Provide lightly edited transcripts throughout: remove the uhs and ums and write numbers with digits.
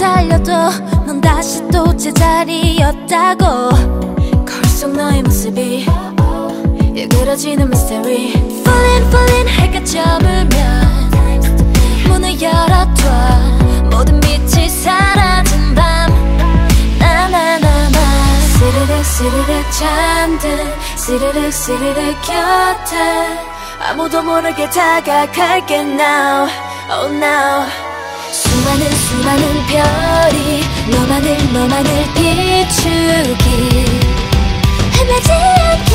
달려도 넌 다시 또 제자리였다고. 거울 속 너의 모습이 일그러지는 mystery. Falling falling 해가 저물면 문을 열어둬. 모든 빛이 사라진 밤 나나나나. 스르륵 스르륵 잠든 스르륵 스르륵 곁에 아무도 모르게 다가갈게 now. Oh now. 수많은 수많은 별이 너만을 비추기 헤매지 않게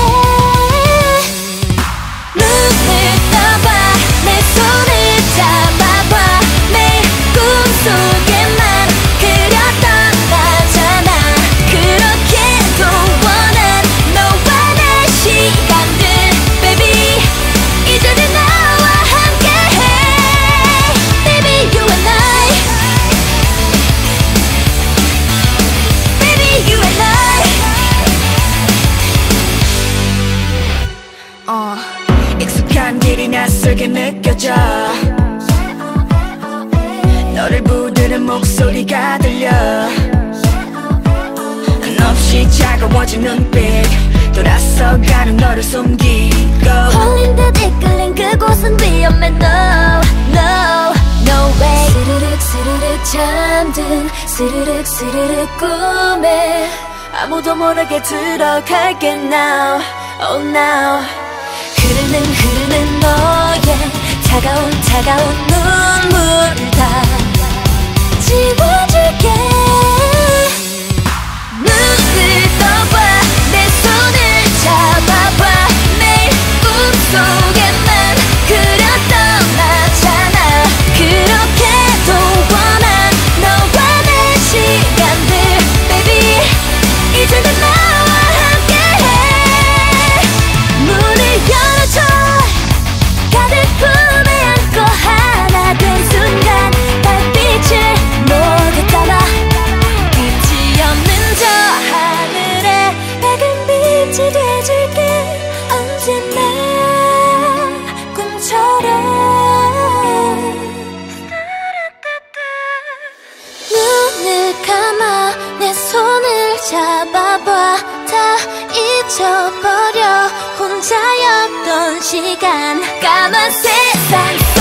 눈을 떠봐 내 손을 잡아봐. 매일 꿈속에만 그렸던 나잖아. 그렇게도 원한 너와 내 시간들 baby 이제는 나와 함께해. Baby you and I Baby you and I 익숙한 길이 낯설게 느껴져. 너를 부르는 목소리가 들려. 한없이 차가워진 눈빛 돌아서가는 너를 숨기고 홀린 듯 이끌린 그곳은 위험해. No, no, no way. 스르륵 스르륵 잠든 스르륵 스르륵 꿈에 아무도 모르게 들어갈게 now. Oh now. 흐르는 너의 차가운 눈물 다 지워줄게. 눈을 떠봐 내 손을 잡아봐. 매일 꿈속에만 그렸던 나잖아. 그렇게도 원한 너와 내 시간들 baby 이제는 나와 함께해. 문을 열어줘. 가득 품에 안고 하나 된 순간 달빛을 모두 따라 빛이 없는 저 하늘에 밝은 빛이 돼줄게. 언제나 꿈처럼. 눈을 감아 내 손을 잡아봐. 다 잊어버려 혼자였던 시간. 까만 세상